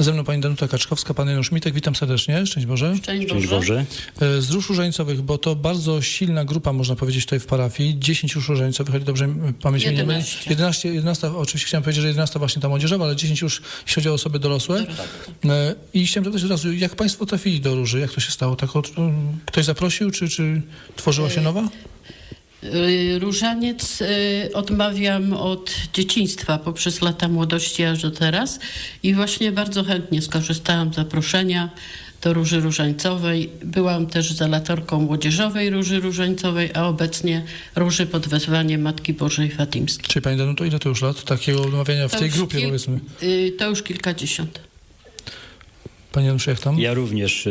Ze mną pani Danuta Kaczkowska, pan Janusz Mitek. Witam serdecznie. Szczęść Boże. Szczęść Boże. Z róż różańcowych, bo to bardzo silna grupa, można powiedzieć, tutaj w parafii. 10 róż różańcowych, ale dobrze pamięć mnie nie myli. 11, oczywiście chciałem powiedzieć, że 11 właśnie ta młodzieżowa, ale 10 już, jeśli chodzi o osoby dorosłe. I chciałem zapytać od razu, jak państwo trafili do róży? Jak to się stało? Tak ktoś zaprosił, czy tworzyła się nowa? Różaniec odmawiam od dzieciństwa, poprzez lata młodości aż do teraz i właśnie bardzo chętnie skorzystałam z zaproszenia do Róży Różańcowej. Byłam też zalatorką młodzieżowej Róży Różańcowej, a obecnie Róży pod wezwaniem Matki Bożej Fatimskiej. Czyli pani Danuto, ile to już lat takiego odmawiania w tej grupie, powiedzmy? To już kilkadziesiąt. Panie Januszu, jak tam? Ja również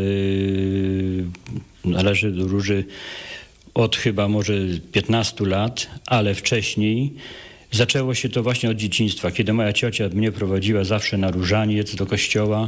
należę do Róży od chyba może 15 lat, ale wcześniej zaczęło się to właśnie od dzieciństwa, kiedy moja ciocia mnie prowadziła zawsze na różaniec do kościoła.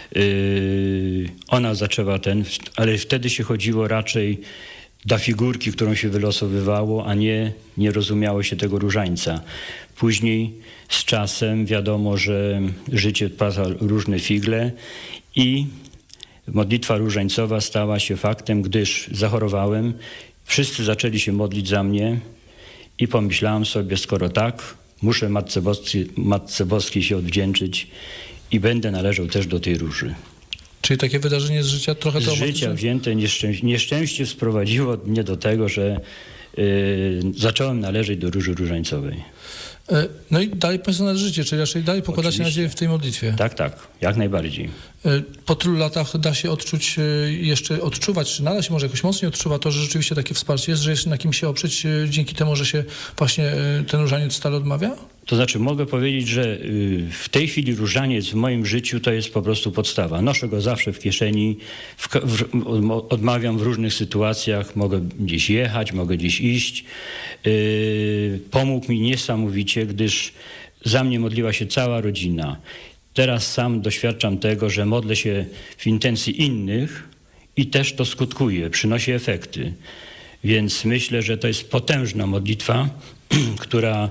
Ona zaczęła ale wtedy się chodziło raczej do figurki, którą się wylosowywało, a nie rozumiało się tego różańca. Później z czasem wiadomo, że życie pada różne figle i modlitwa różańcowa stała się faktem, gdyż zachorowałem. Wszyscy zaczęli się modlić za mnie i pomyślałem sobie, skoro tak, muszę Matce Boskiej się odwdzięczyć i będę należał też do tej róży. Czyli takie wydarzenie z życia trochę z życia wzięte nieszczęście sprowadziło mnie do tego, że zacząłem należeć do Róży Różańcowej. No i dalej państwo należycie, czyli raczej dalej pokładacie nadzieję w tej modlitwie. Tak, jak najbardziej. Po tylu latach da się odczuwać, czy nadal się może jakoś mocniej odczuwa to, że rzeczywiście takie wsparcie jest, że jest na kim się oprzeć dzięki temu, że się właśnie ten różaniec stale odmawia? To znaczy mogę powiedzieć, że w tej chwili różaniec w moim życiu to jest po prostu podstawa. Noszę go zawsze w kieszeni, odmawiam w różnych sytuacjach, mogę gdzieś jechać, mogę gdzieś iść. Pomógł mi niesamowicie, gdyż za mnie modliła się cała rodzina. Teraz sam doświadczam tego, że modlę się w intencji innych i też to skutkuje, przynosi efekty. Więc myślę, że to jest potężna modlitwa, która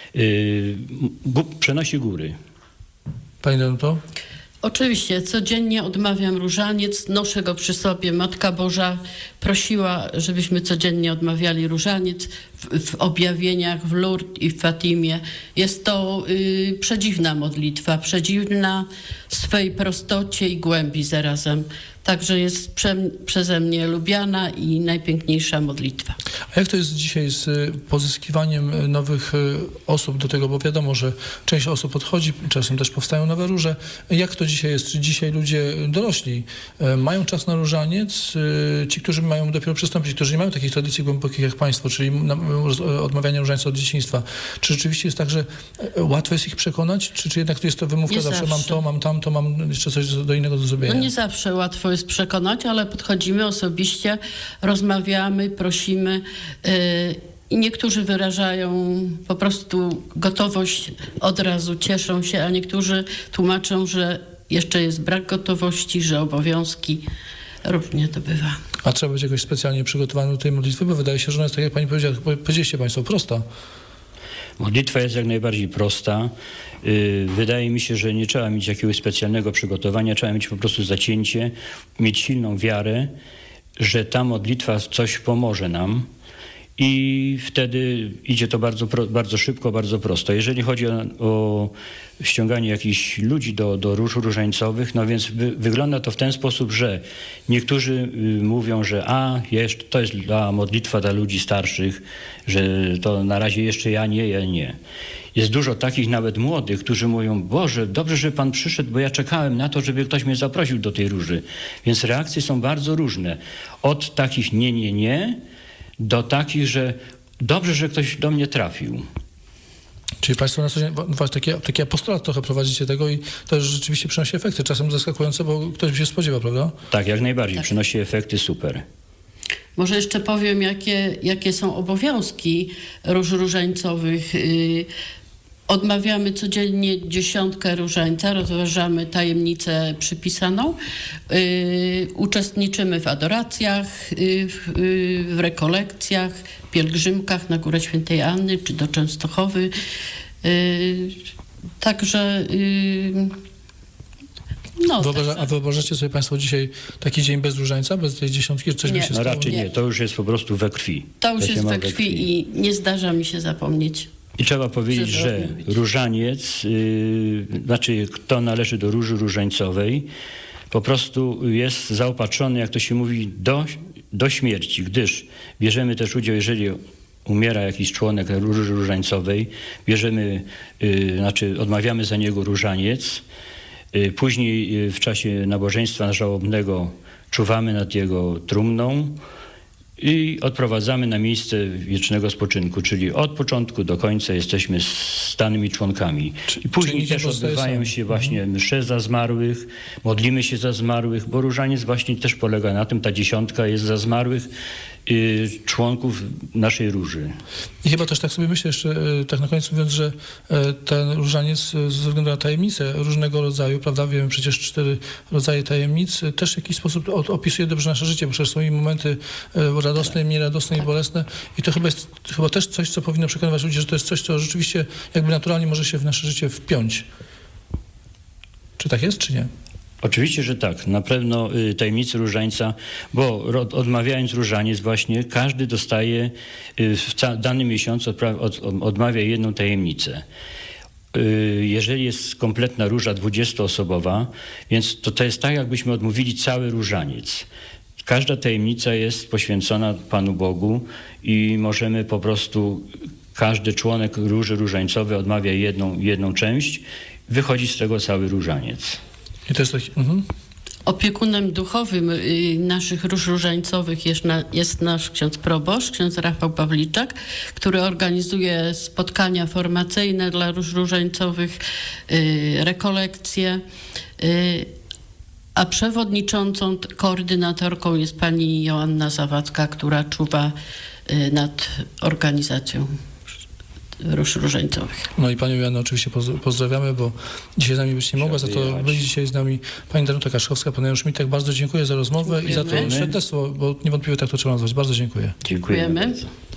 przenosi góry. Pani Danuto? Oczywiście, codziennie odmawiam różaniec, noszę go przy sobie. Matka Boża prosiła, żebyśmy codziennie odmawiali różaniec w objawieniach, w Lourdes i w Fatimie. Jest to przedziwna modlitwa, przedziwna w swej prostocie i głębi zarazem. Także jest przeze mnie lubiana i najpiękniejsza modlitwa. A jak to jest dzisiaj z pozyskiwaniem nowych osób do tego? Bo wiadomo, że część osób odchodzi, czasem też powstają nowe róże. Jak to dzisiaj jest? Czy dzisiaj ludzie dorośli mają czas na różaniec? Ci, którzy mają dopiero przystąpić, którzy nie mają takich tradycji głębokich jak państwo, czyli odmawiania różańca od dzieciństwa. Czy rzeczywiście jest tak, że łatwo jest ich przekonać? Czy jednak to jest to wymówka? Zawsze mam to, mam tamto, mam jeszcze coś do innego do zrobienia? No nie zawsze łatwo jest przekonać, ale podchodzimy osobiście, rozmawiamy, prosimy i niektórzy wyrażają po prostu gotowość, od razu cieszą się, a niektórzy tłumaczą, że jeszcze jest brak gotowości, że obowiązki, różnie to bywa. A trzeba być jakoś specjalnie przygotowany do tej modlitwy, bo wydaje się, że ona jest, tak jak pani powiedziała, powiedzieliście państwo, prosta. Modlitwa jest jak najbardziej prosta. Wydaje mi się, że nie trzeba mieć jakiegoś specjalnego przygotowania, trzeba mieć po prostu zacięcie, mieć silną wiarę, że ta modlitwa coś pomoże nam i wtedy idzie to bardzo szybko, bardzo prosto. Jeżeli chodzi o ściąganie jakichś ludzi do róż różańcowych, no więc wygląda to w ten sposób, że niektórzy mówią, że to jest modlitwa dla ludzi starszych, że to na razie jeszcze ja nie. Jest dużo takich nawet młodych, którzy mówią, Boże, dobrze, że Pan przyszedł, bo ja czekałem na to, żeby ktoś mnie zaprosił do tej róży. Więc reakcje są bardzo różne. Od takich nie, do takich, że dobrze, że ktoś do mnie trafił. Czyli państwo na co dzień taki apostolat trochę prowadzicie tego i to rzeczywiście przynosi efekty. Czasem zaskakujące, bo ktoś by się spodziewał, prawda? Tak, jak najbardziej. Tak. Przynosi efekty super. Może jeszcze powiem, jakie są obowiązki róż różańcowych. Odmawiamy codziennie 10 różańca, rozważamy tajemnicę przypisaną, uczestniczymy w adoracjach, w rekolekcjach, pielgrzymkach na Górę Świętej Anny czy do Częstochowy. Także No, A wyobrażacie sobie państwo dzisiaj taki dzień bez różańca, bez tej dziesiątki, że coś by Nie. się No stało? raczej nie, to już jest po prostu we krwi. To już się jest ma we krwi i nie zdarza mi się zapomnieć. I trzeba powiedzieć, Żeby że odmówić. różaniec, znaczy kto należy do róży różańcowej, po prostu jest zaopatrzony, jak to się mówi, do śmierci, gdyż bierzemy też udział, jeżeli umiera jakiś członek róży różańcowej, odmawiamy za niego różaniec, później w czasie nabożeństwa żałobnego czuwamy nad jego trumną i odprowadzamy na miejsce wiecznego spoczynku, czyli od początku do końca jesteśmy stanymi członkami. I później czyli też odbywają się właśnie msze za zmarłych, modlimy się za zmarłych, bo różaniec właśnie też polega na tym, ta dziesiątka jest za zmarłych członków naszej róży. I chyba też tak sobie myślę jeszcze, tak na koniec mówiąc, że ten różaniec ze względu na tajemnice różnego rodzaju, prawda, wiemy przecież 4 rodzaje tajemnic, też w jakiś sposób opisuje dobrze nasze życie, bo przecież są i momenty radosne, nieradosne i bolesne i to jest chyba też coś, co powinno przekonywać ludzi, że to jest coś, co rzeczywiście jakby naturalnie może się w nasze życie wpiąć. Czy tak jest, czy nie? Oczywiście, że tak. Na pewno tajemnicy różańca, bo odmawiając różaniec właśnie, każdy dostaje w danym miesiącu, odmawia jedną tajemnicę. Jeżeli jest kompletna róża 20-osobowa, więc to jest tak, jakbyśmy odmówili cały różaniec. Każda tajemnica jest poświęcona Panu Bogu i możemy po prostu, każdy członek róży różańcowej odmawia jedną część, wychodzi z tego cały różaniec. I to jest taki... Opiekunem duchowym naszych róż różańcowych jest nasz ksiądz proboszcz, ksiądz Rafał Pawliczak, który organizuje spotkania formacyjne dla róż różańcowych, rekolekcje, a przewodniczącą, koordynatorką jest pani Joanna Zawadzka, która czuwa nad organizacją róż różańcowych. No i panią Joannę oczywiście pozdrawiamy, bo dzisiaj z nami być nie mogła, za to byli dzisiaj z nami pani Danuta Kaszkowska, pan Janusz Mitek. Bardzo dziękuję za rozmowę i za to świadectwo, bo niewątpliwie tak to trzeba nazwać. Bardzo dziękuję. Dziękujemy bardzo.